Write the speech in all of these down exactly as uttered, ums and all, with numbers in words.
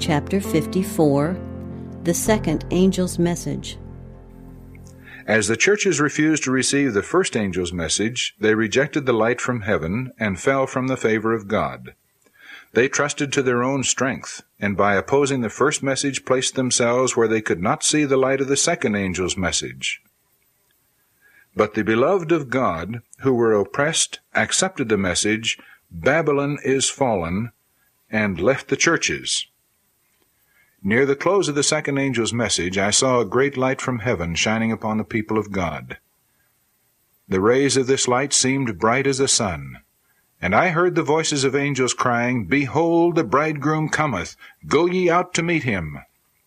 chapter fifty-four, the second angel's message. As the churches refused to receive the first angel's message, they rejected the light from heaven and fell from the favor of God. They trusted to their own strength, and by opposing the first message placed themselves where they could not see the light of the second angel's message. But the beloved of God, who were oppressed, accepted the message, "Babylon is fallen," and left the churches. Near the close of the second angel's message, I saw a great light from heaven shining upon the people of God. The rays of this light seemed bright as the sun, and I heard the voices of angels crying, "Behold, the bridegroom cometh, go ye out to meet him."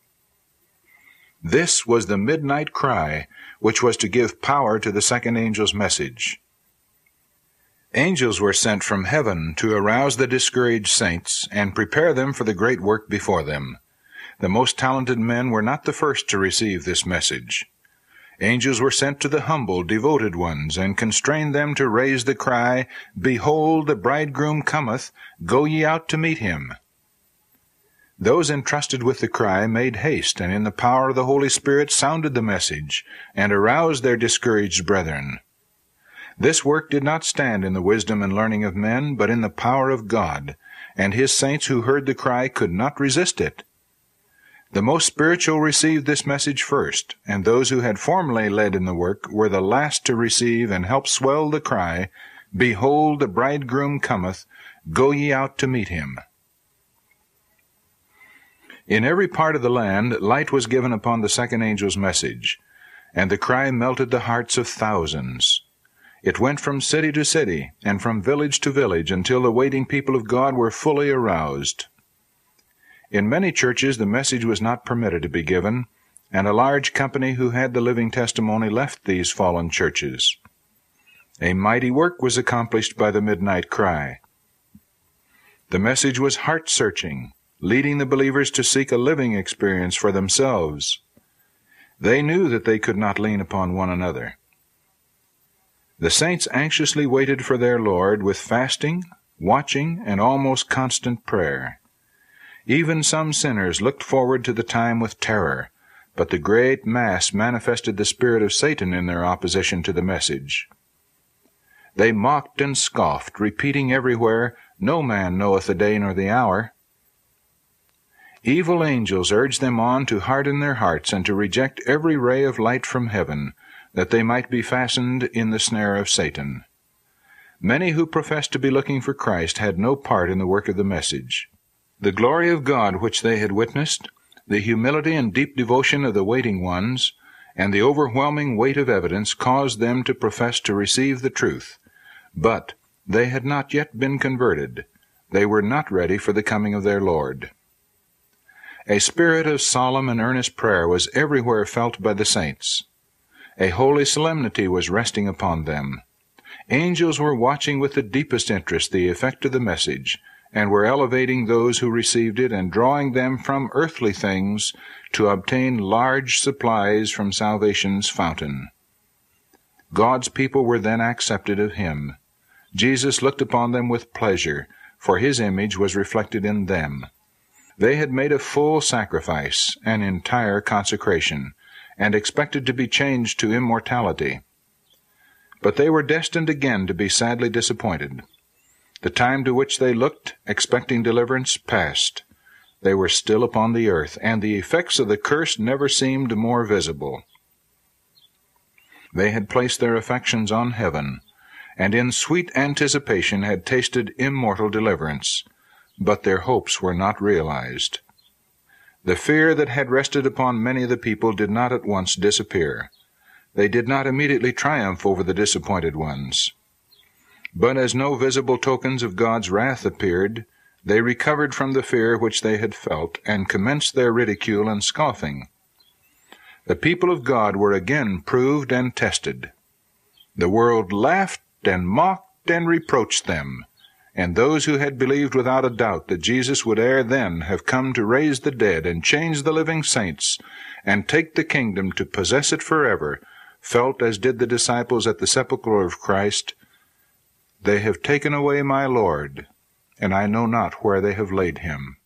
This was the midnight cry, which was to give power to the second angel's message. Angels were sent from heaven to arouse the discouraged saints and prepare them for the great work before them. The most talented men were not the first to receive this message. Angels were sent to the humble, devoted ones, and constrained them to raise the cry, "Behold, the bridegroom cometh, go ye out to meet him." Those entrusted with the cry made haste, and in the power of the Holy Spirit sounded the message, and aroused their discouraged brethren. This work did not stand in the wisdom and learning of men, but in the power of God, and his saints who heard the cry could not resist it. The most spiritual received this message first, and those who had formerly led in the work were the last to receive and help swell the cry, "Behold, the bridegroom cometh, go ye out to meet him." In every part of the land light was given upon the second angel's message, and the cry melted the hearts of thousands. It went from city to city, and from village to village, until the waiting people of God were fully aroused. In many churches the message was not permitted to be given, and a large company who had the living testimony left these fallen churches. A mighty work was accomplished by the midnight cry. The message was heart-searching, leading the believers to seek a living experience for themselves. They knew that they could not lean upon one another. The saints anxiously waited for their Lord with fasting, watching, and almost constant prayer. Even some sinners looked forward to the time with terror, but the great mass manifested the spirit of Satan in their opposition to the message. They mocked and scoffed, repeating everywhere, "No man knoweth the day nor the hour." Evil angels urged them on to harden their hearts and to reject every ray of light from heaven, that they might be fastened in the snare of Satan. Many who professed to be looking for Christ had no part in the work of the message. The glory of God which they had witnessed, the humility and deep devotion of the waiting ones, and the overwhelming weight of evidence caused them to profess to receive the truth. But they had not yet been converted. They were not ready for the coming of their Lord. A spirit of solemn and earnest prayer was everywhere felt by the saints. A holy solemnity was resting upon them. Angels were watching with the deepest interest the effect of the message, and were elevating those who received it and drawing them from earthly things to obtain large supplies from salvation's fountain. God's people were then accepted of him. Jesus looked upon them with pleasure, for his image was reflected in them. They had made a full sacrifice, an entire consecration, and expected to be changed to immortality. But they were destined again to be sadly disappointed. The time to which they looked, expecting deliverance, passed. They were still upon the earth, and the effects of the curse never seemed more visible. They had placed their affections on heaven, and in sweet anticipation had tasted immortal deliverance, but their hopes were not realized. The fear that had rested upon many of the people did not at once disappear. They did not immediately triumph over the disappointed ones. But as no visible tokens of God's wrath appeared, they recovered from the fear which they had felt, and commenced their ridicule and scoffing. The people of God were again proved and tested. The world laughed and mocked and reproached them, and those who had believed without a doubt that Jesus would ere then have come to raise the dead and change the living saints, and take the kingdom to possess it forever, felt as did the disciples at the sepulchre of Christ, "They have taken away my Lord, and I know not where they have laid him."